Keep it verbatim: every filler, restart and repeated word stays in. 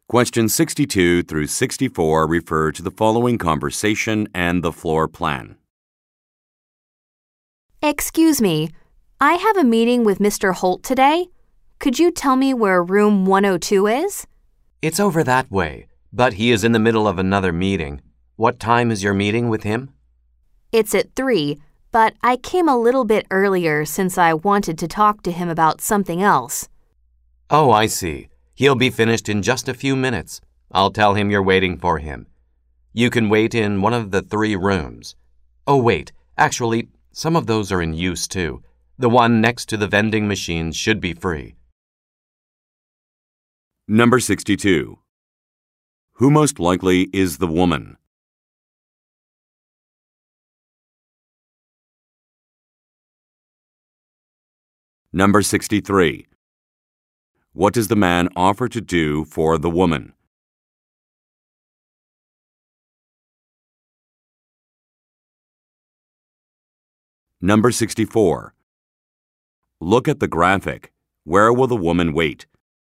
Questions sixty-two through sixty-four refer to the following conversation and the floor plan. Excuse me, I have a meeting with Mister Holt today. Could you tell me where room one oh two is? It's over that way, but he is in the middle of another meeting. What time is your meeting with him? It's at three, but I came a little bit earlier since I wanted to talk to him about something else. Oh, I see. He'll be finished in just a few minutes. I'll tell him you're waiting for him. You can wait in one of the three rooms. Oh, wait. Actually, some of those are in use, too. The one next to the vending machines should be free. Number sixty-two. Who most likely is the woman? Number sixty-three. What does the man offer to do for the woman? Number sixty-four. Look at the graphic. Where will the woman wait?